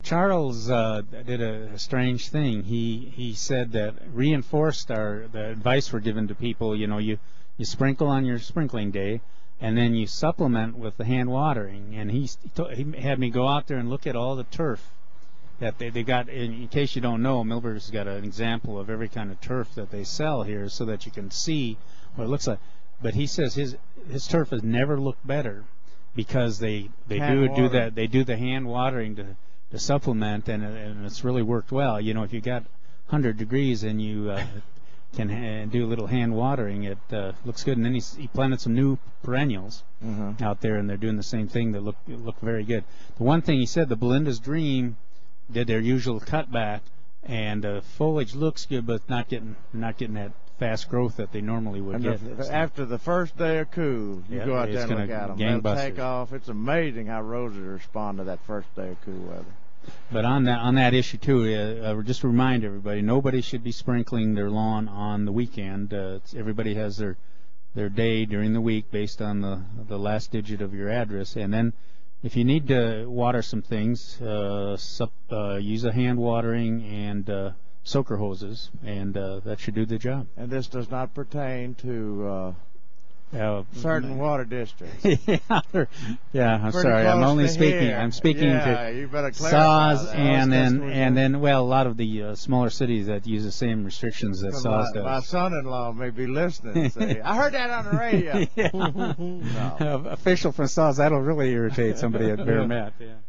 Charles did a strange thing. He said that reinforced the advice we're given to people. You sprinkle on your sprinkling day, and then you supplement with the hand watering. And he had me go out there and look at all the turf that they got. In case you don't know, Milberger's got an example of every kind of turf that they sell here, so that you can see what it looks like. But he says his turf has never looked better because they do the hand watering to supplement, and it's really worked well. If you got 100 degrees and you can do a little hand watering, it looks good. And then he planted some new perennials out there, and they're doing the same thing that look very good. The one thing he said, the Belinda's Dream did their usual cutback, and foliage looks good, but not getting that fast growth that they normally would get. After the first day of cool, you go out there and look at them. They'll take off. It's amazing how roses respond to that first day of cool weather. But on that issue too, just to remind everybody, nobody should be sprinkling their lawn on the weekend. Everybody has their day during the week based on the last digit of your address, and then if you need to water some things, use a hand watering and soaker hoses, and that should do the job. And this does not pertain to certain water districts. I'm sorry. I'm only speaking. Here. I'm speaking to Saws, and then a lot of the smaller cities that use the same restrictions that Saws does. My son-in-law may be listening and say, "I heard that on the radio." No. Official from Saws, that'll really irritate somebody at Bear Met. Yeah.